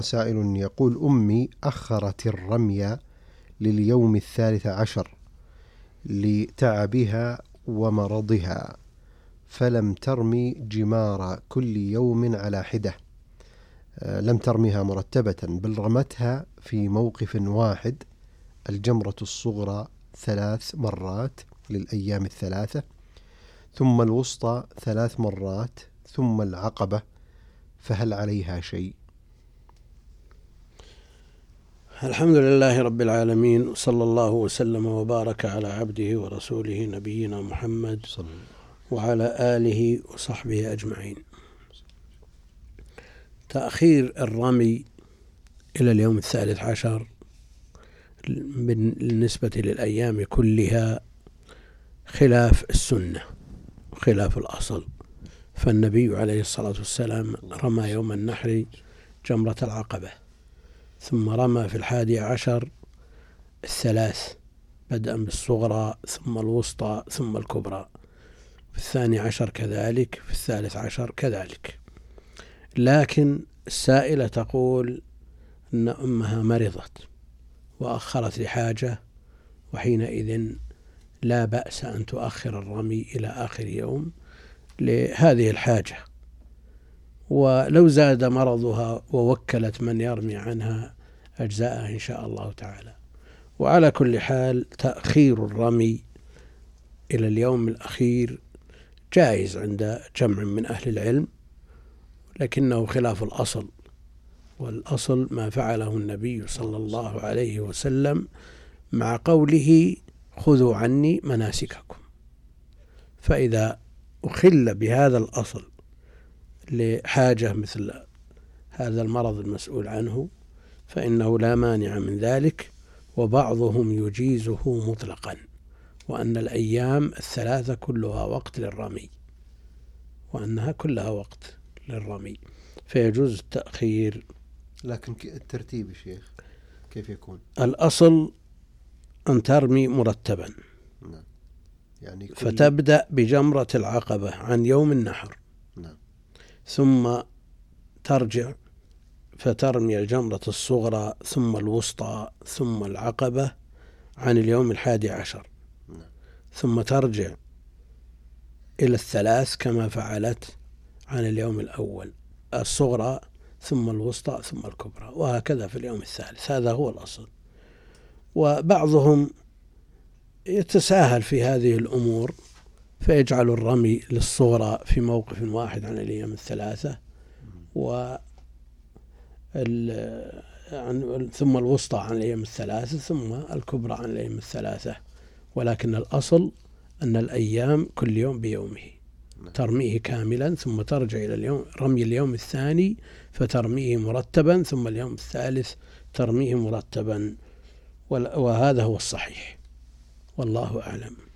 سائل يقول: أمي أخرت الرمي لليوم 13 لتعبها ومرضها، فلم ترمي جمار كل يوم على حدة، لم ترميها مرتبة، بل رمتها في موقف واحد، الجمرة الصغرى 3 مرات للأيام 3، ثم الوسطى 3 مرات، ثم العقبة، فهل عليها شيء؟ الحمد لله رب العالمين، وصلى الله وسلم وبارك على عبده ورسوله نبينا محمد وعلى آله وصحبه أجمعين. تأخير الرمي إلى اليوم 13 بالنسبة للأيام كلها خلاف السنة وخلاف الأصل، فالنبي عليه الصلاة والسلام رمى يوم النحر جمرة العقبة، ثم رمى في 11 3 بدءا بالصغرى، ثم الوسطى، ثم الكبرى، في 12 كذلك، في 13 كذلك. لكن السائلة تقول أن أمها مرضت وأخرت لحاجة، وحينئذ لا بأس أن تؤخر الرمي إلى آخر يوم لهذه الحاجة، ولو زاد مرضها ووكلت من يرمي عنها أجزاءها إن شاء الله تعالى. وعلى كل حال تأخير الرمي إلى اليوم الأخير جائز عند جمع من أهل العلم، لكنه خلاف الأصل، والأصل ما فعله النبي صلى الله عليه وسلم مع قوله: خذوا عني مناسككم. فإذا أخل بهذا الأصل لحاجة مثل هذا المرض المسؤول عنه فإنه لا مانع من ذلك. وبعضهم يجيزه مطلقا، وأن الأيام 3 كلها وقت للرمي، وأنها كلها وقت للرمي، فيجوز التأخير. لكن الترتيب يا شيخ كيف يكون؟ الأصل أن ترمي مرتبا، نعم. يعني فتبدأ بجمرة العقبة عن يوم النحر، نعم. ثم ترجع فترمي الجمرة الصغرى، ثم الوسطى، ثم العقبة عن اليوم 11، نعم. ثم ترجع إلى 3 كما فعلت عن اليوم الأول، الصغرى ثم الوسطى ثم الكبرى، وهكذا في اليوم 3. هذا هو الأصل. وبعضهم يتساهل في هذه الأمور فيجعل الرمي للصغرى في موقف واحد عن الأيام 3، ثم الوسطى عن الأيام 3، ثم الكبرى عن الأيام 3. ولكن الأصل أن الأيام كل يوم بيومه، ترميه كاملا، ثم ترجع إلى اليوم رمي اليوم الثاني فترميه مرتبا، ثم اليوم الثالث ترميه مرتبا، وهذا هو الصحيح، والله أعلم.